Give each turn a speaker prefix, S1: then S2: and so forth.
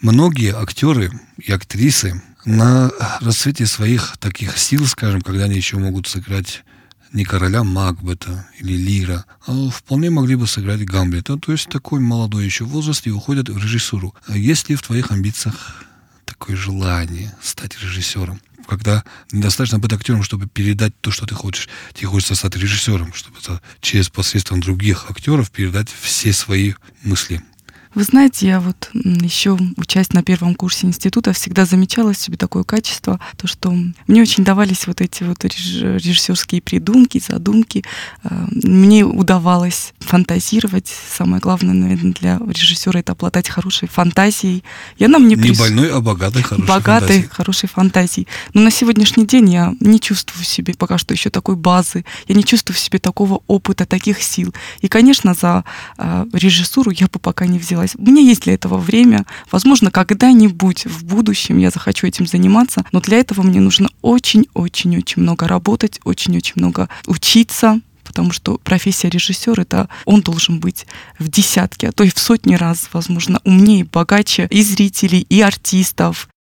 S1: многие актеры и актрисы на расцвете своих таких сил, скажем, когда они еще могут сыграть не короля Макбета или Лира, а вполне могли бы сыграть Гамлета. То есть такой молодой еще возраст и уходят в режиссуру. А есть ли в твоих амбициях такое желание стать режиссером? Когда недостаточно быть актером, чтобы передать то, что ты хочешь. Тебе хочется стать режиссером, чтобы это через посредством других актеров передать все свои мысли.
S2: Вы знаете, я вот еще, учась на первом курсе института, всегда замечала в себе такое качество, то, что мне очень давались вот эти вот режиссерские придумки, задумки. Мне удавалось фантазировать. Самое главное, наверное, для режиссера — это обладать хорошей фантазией. И она мне
S1: Не больной, а богатой,
S2: хорошей фантазией. Но на сегодняшний день я не чувствую в себе пока что еще такой базы, я не чувствую в себе такого опыта, таких сил. И, конечно, за режиссуру я бы пока не взялась. У меня есть для этого время. Возможно, когда-нибудь в будущем я захочу этим заниматься, но для этого мне нужно очень-очень-очень много работать, очень-очень много учиться, потому что профессия режиссера — это он должен быть в десятки, а то и в сотни раз, возможно, умнее, богаче и зрителей, и артистов.